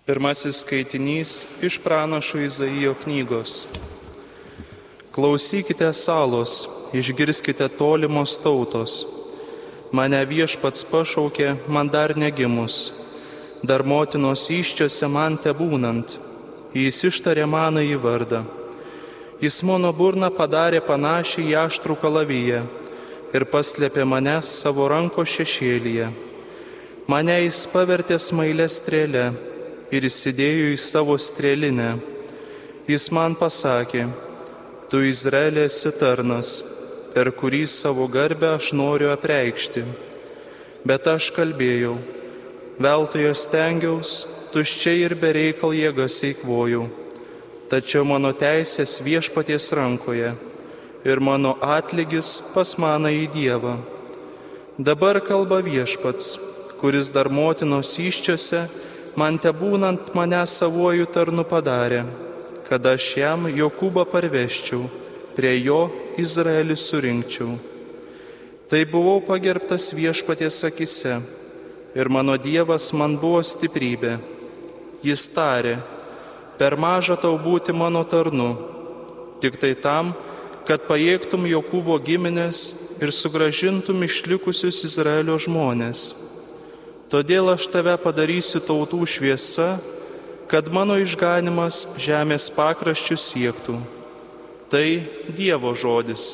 Pirmasis skaitinys iš pranašo Izaijo knygos. Klausykite salos, išgirskite tolimos tautos. Mane Viešpats pašaukė, man dar negimus, dar motinos įsčiose man tebūnant. Jis ištarė manąjį vardą. Jis mano burną padarė panašią į aštrų kalaviją ir paslėpė mane savo rankos šešėlyje. Mane jis pavertė smailę strėlę ir įsidėjo į savo strėlinę. Jis man pasakė: tu Izraelė esi tarnas, per kurį savo garbę aš noriu apreikšti. Bet aš kalbėjau, veltui aš stengiaus, tuščiai ir bereikal jėgas eikvojau. Tačiau mano teisės Viešpaties rankoje ir mano atlygis pas manąjį Dievą. Dabar kalba Viešpats, kuris dar motinos įsčiose man tebūnant mane savuoju tarnu padarė, kad aš jam Jokūbą parveščiau, prie jo Izraelį surinkčiau. Tai buvau pagerbtas Viešpaties akise ir mano Dievas man buvo stiprybė. Jis tarė: per maža tau būti mano tarnu, tik tai tam, kad pajėgtum Jokūbo giminės ir sugrąžintum išlikusius Izraelio žmonės. Todėl aš tave padarysiu tautų šviesa, kad mano išganimas žemės pakraščių siektų. Tai Dievo žodis.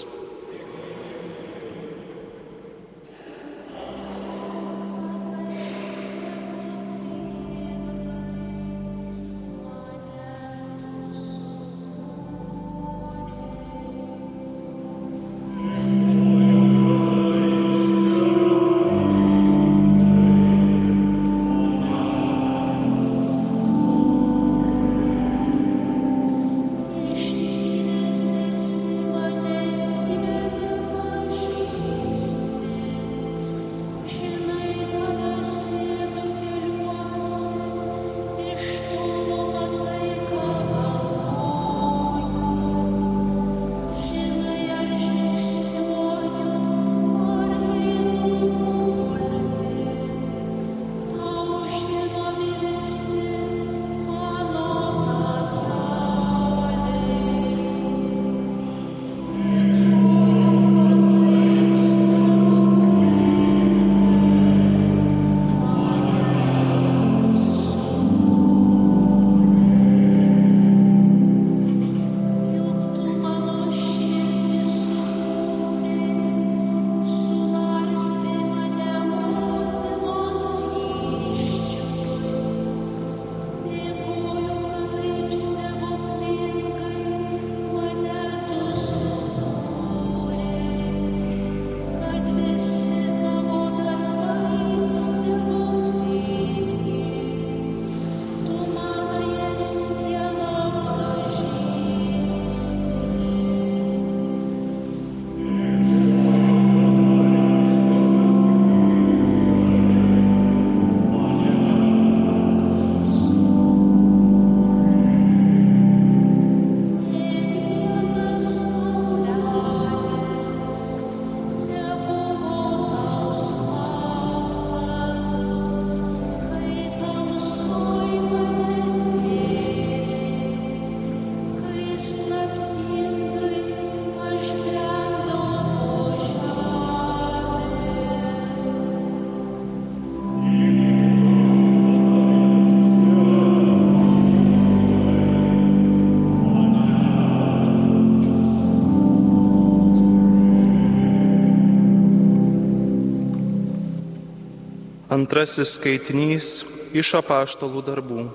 Antrasis skaitinys iš apaštalų darbų.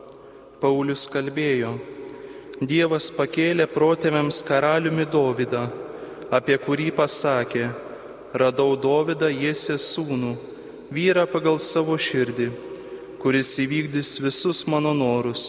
Paulius kalbėjo: Dievas pakėlė protėviams karaliumi Dovydą, apie kurį pasakė: radau Dovydą Jesės sūnų, vyrą pagal savo širdį, kuris įvykdys visus mano norus.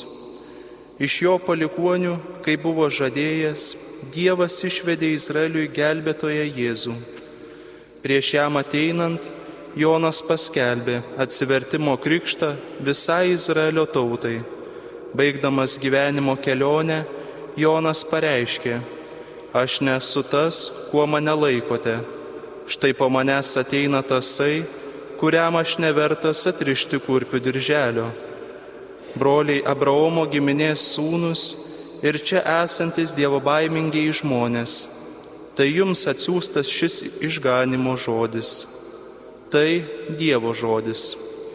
Iš jo palikuonių, kai buvo žadėjęs, Dievas išvedė Izraeliui gelbėtoją Jėzų. Prieš jam ateinant, Jonas paskelbė atsivertimo krikštą visai Izraelio tautai. Baigdamas gyvenimo kelionę, Jonas pareiškė: aš nesu tas, kuo mane laikote. Štai po manęs ateina tasai, kuriam aš nevertas atrišti kurpių dirželio. broliai Abraomo giminės sūnus ir čia esantis dievobaimingiai žmonės, tai jums atsiųstas šis išganimo žodis. Tai Dievo žodis.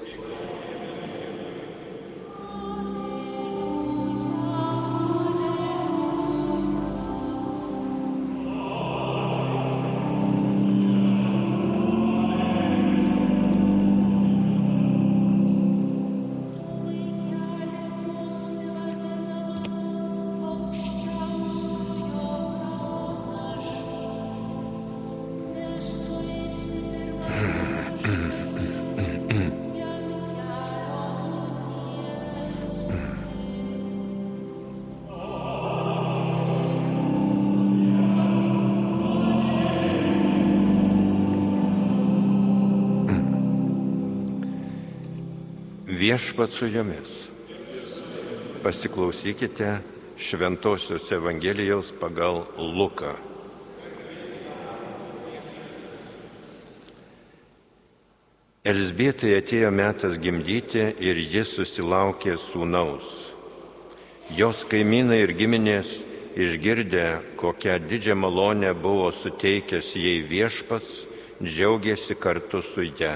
Viešpats su jumis. Pasiklausykite Šventosios Evangelijos pagal Luką. Elzbietai atėjo metas gimdyti ir jis susilaukė sūnaus. Jos kaimynai ir giminės išgirdę, kokią didžią malonę buvo suteikęs jai Viešpats, džiaugėsi kartu su ja.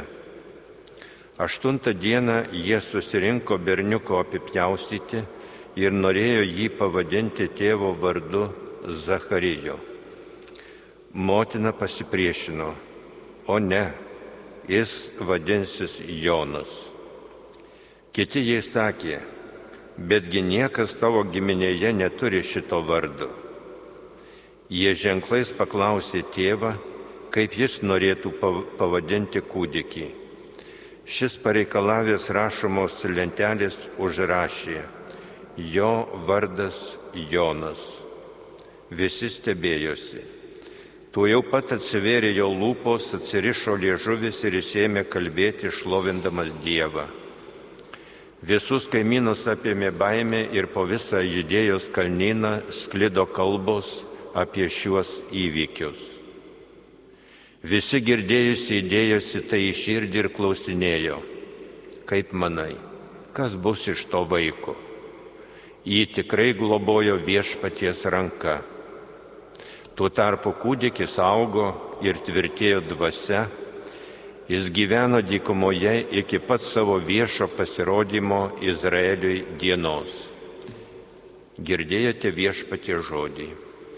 8 dieną jie susirinko berniuko apipjaustyti ir norėjo jį pavadinti tėvo vardu Zacharijo. Motina pasipriešino, o ne, jis vadinsis Jonas. Kiti jai sakė, betgi niekas tavo giminėje neturi šito vardo. Jie ženklais paklausė tėvą, kaip jis norėtų pavadinti kūdikį. Šis pareikalavęs rašomos lentelės užrašė, jo vardas Jonas. Visi stebėjosi. Tuojau pat atsivėrė jo lūpos, atsirišo liežuvis ir jis ėmė kalbėti, šlovindamas Dievą. Visus kaimynus apėmė baimė ir po visą Judėjos kalnyną sklido kalbos apie šiuos įvykius. Visi girdėjusi įdėjosi tai į širdį ir klausinėjo, kaip manai, kas bus iš to vaiko? Jį tikrai globojo Viešpaties ranka. Tuo tarpu kūdikis augo ir tvirtėjo dvasia, jis gyveno dykumoje iki pat savo viešo pasirodymo Izraeliui dienos. Girdėjote Viešpaties žodį.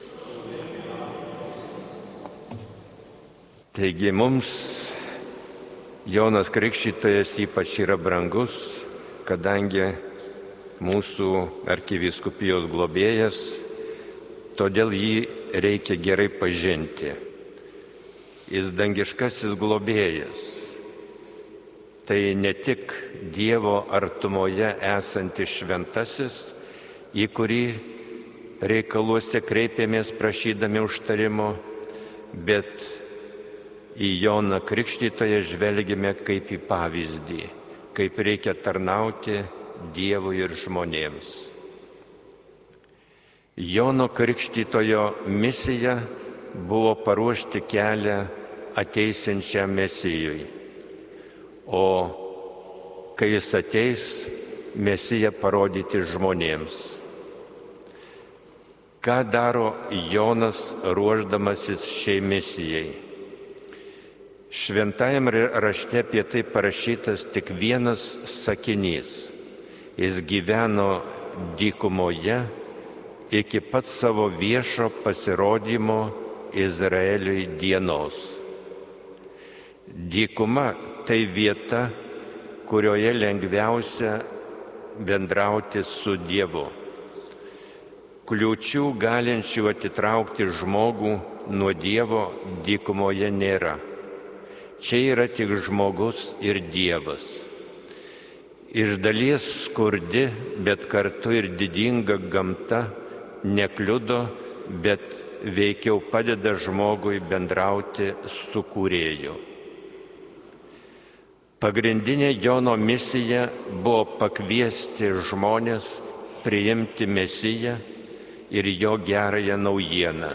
Taigi mums Jonas Krikštytojas ypač yra brangus, kadangi mūsų arkivyskupijos globėjas, todėl jį reikia gerai pažinti. Jis dangiškasis globėjas. Tai ne tik Dievo artumoje esantis šventasis, į kurį reikaluose kreipėmės prašydami užtarimo, bet į Joną Krikštytoją žvelgime kaip į pavyzdį, kaip reikia tarnauti Dievui ir žmonėms. Jono Krikštytojo misija buvo paruošti kelią ateisiančiam Mesijui, o kai jis ateis, Mesiją parodyti žmonėms. Ką daro Jonas ruošdamasis šiai misijai? Šventajame rašte apie tai parašytas tik vienas sakinys. Jis gyveno dykumoje iki pat savo viešo pasirodymo Izraeliui dienos. Dykuma tai vieta, kurioje lengviausia bendrauti su Dievu. Kliūčių galinčių atitraukti žmogų nuo Dievo dykumoje nėra. Čia yra tik žmogus ir Dievas. Iš dalies skurdi, bet kartu ir didinga gamta nekliudo, bet veikiau padeda žmogui bendrauti su Kūrėju. Pagrindinė Jono misija buvo pakviesti žmonės priimti Mesiją ir jo gerąją naujieną.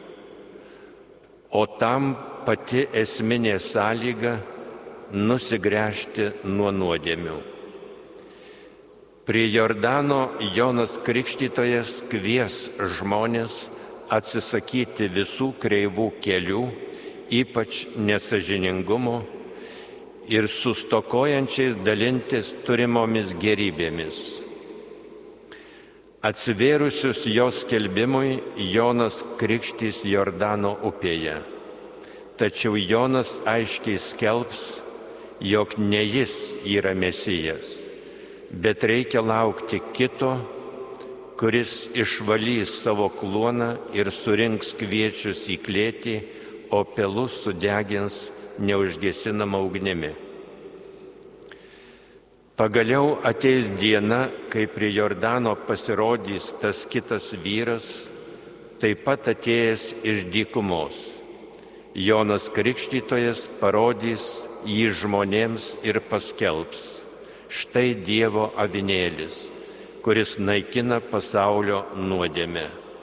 O tam pati esminė sąlyga nusigręžti nuo nuodėmių. Prie Jordano Jonas Krikštytojas kvies žmonės atsisakyti visų kreivų kelių, ypač nesažiningumo, ir su stokojančiais dalintis turimomis gerybėmis. Atsivėrusius jos skelbimui Jonas krikštys Jordano upėje. Tačiau Jonas aiškiai skelbs, jog ne jis yra Mesijas, bet reikia laukti kito, kuris išvalys savo kluoną ir surinks kviečius į klėtį, o pelus sudegins neužgesinama ugnimi. Pagaliau ateis diena, kai prie Jordano pasirodys tas kitas vyras, taip pat atėjęs iš dykumos. Jonas Krikštytojas parodys jį žmonėms ir paskelbs: štai Dievo avinėlis, kuris naikina pasaulio nuodėmę.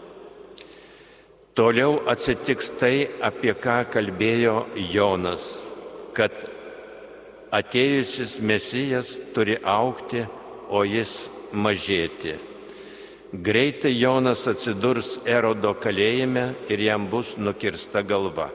Toliau atsitiks tai, apie ką kalbėjo Jonas, kad atėjusis Mesijas turi augti, o jis mažėti. Greitai Jonas atsidurs Erodo kalėjime ir jam bus nukirsta galva.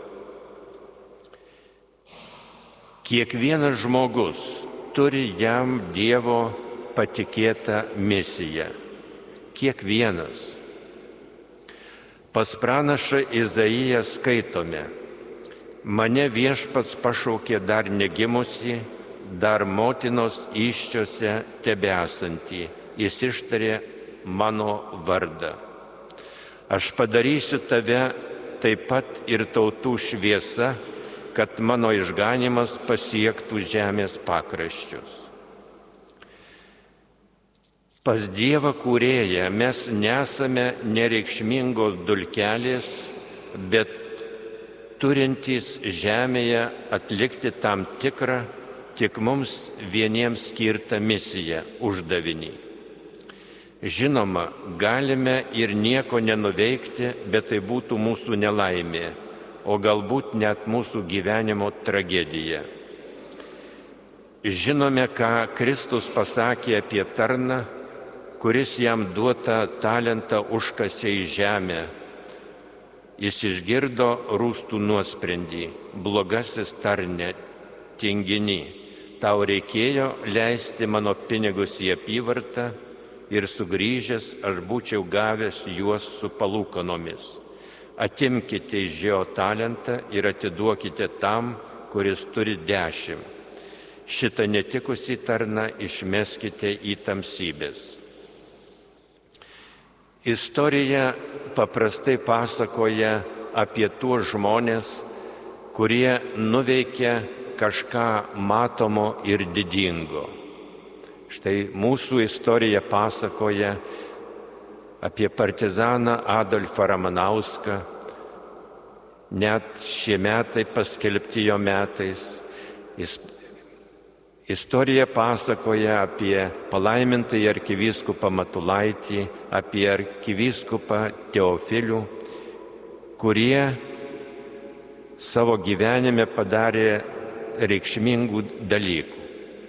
Kiekvienas žmogus turi jam Dievo patikėtą misiją. Kiekvienas. Pas pranašą Izaiją skaitome: mane Viešpats pašaukė dar negimusi, dar motinos įsčiose tebesantį, jis ištarė mano vardą. Aš padarysiu tave taip pat ir tautų šviesa, kad mano išganymas pasiektų žemės pakraščius. Pas Dievą kūrėją mes nesame nereikšmingos dulkelės, bet turintys žemėje atlikti tam tikrą, tik mums vieniems skirtą misiją, uždavinį. Žinoma, galime ir nieko nenuveikti, bet tai būtų mūsų nelaimė, o galbūt net mūsų gyvenimo tragedija. Žinome, ką Kristus pasakė apie tarną, kuris jam duotą talentą užkasė į žemę. Jis išgirdo rūstų nuosprendį: blogasis tarne, tinginy, tau reikėjo leisti mano pinigus į apyvartą ir sugrįžęs aš būčiau gavęs juos su palūkanomis. Atimkite iš jo talentą ir atiduokite tam, kuris turi 10. Šitą netikusį tarną išmeskite į tamsybės. Istorija paprastai pasakoja apie tuos žmonės, kurie nuveikia kažką matomo ir didingo. Štai mūsų istorija pasakoja apie partizaną Adolfą Ramanauską. Net šie metai paskelbti jo metais. Istorija pasakoja apie palaimintąjį arkivyskupą Matulaitį, apie arkivyskupą Teofilių, kurie savo gyvenime padarė reikšmingų dalykų.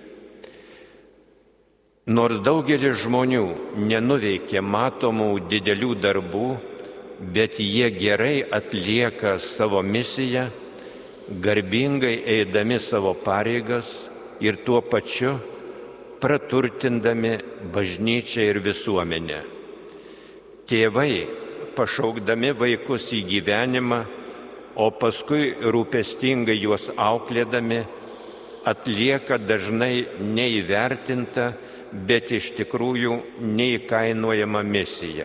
Nors daugelis žmonių nenuveikė matomų didelių darbų, bet jie gerai atlieka savo misiją, garbingai eidami savo pareigas ir tuo pačiu praturtindami bažnyčią ir visuomenę. Tėvai, pašaukdami vaikus į gyvenimą, o paskui rūpestingai juos auklėdami, atlieka dažnai neįvertintą, bet iš tikrųjų neįkainojamą misiją.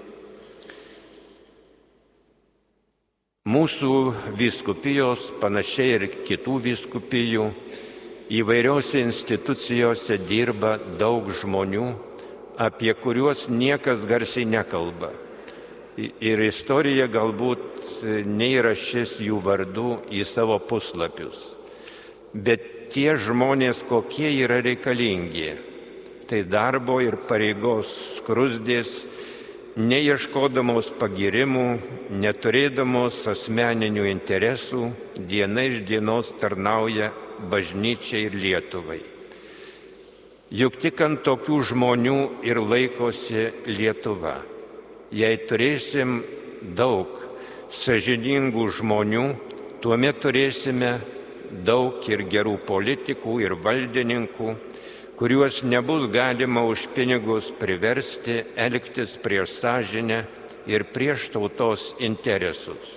Mūsų vyskupijos, panašiai ir kitų vyskupijų, įvairiose institucijose dirba daug žmonių, apie kuriuos niekas garsiai nekalba. Ir istorija galbūt neįrašys jų vardų į savo puslapius. Bet tie žmonės, kokie yra reikalingi, tai darbo ir pareigos skruzdės, neieškodamos pagirimų, neturėdamos asmeninių interesų, diena iš dienos tarnauja bažnyčiai ir Lietuvai. Juk tik ant tokių žmonių ir laikosi Lietuva. Jei turėsim daug sąžiningų žmonių, tuomet turėsime daug ir gerų politikų ir valdininkų, kuriuos nebus galima už pinigus priversti elgtis prieš sąžinę ir prieš tautos interesus.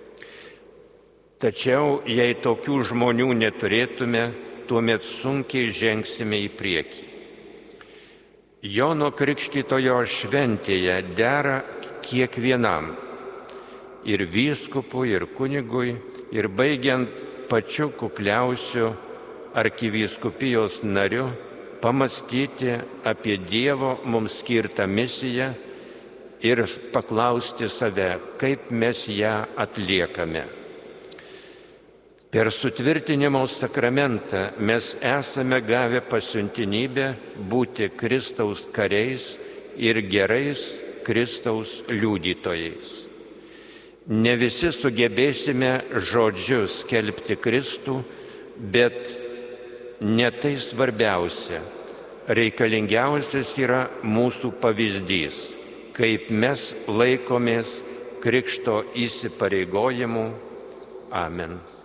Tačiau, jei tokių žmonių neturėtume, tuomet sunkiai žengsime į priekį. Jono Krikštytojo šventėje dera kiekvienam, ir vyskupui, ir kunigui, ir baigiant pačiu kukliausiu arkivyskupijos nariu, pamastyti apie Dievo mums skirtą misiją ir paklausti save, kaip mes ją atliekame. Per sutvirtinimo sakramentą mes esame gavę pasiuntinybę būti Kristaus kariais ir gerais Kristaus liudytojais. Ne visi sugebėsime žodžiu skelbti Kristų, bet ne tai svarbiausia. Reikalingiausias yra mūsų pavyzdys, kaip mes laikomės krikšto įsipareigojimų. Amen.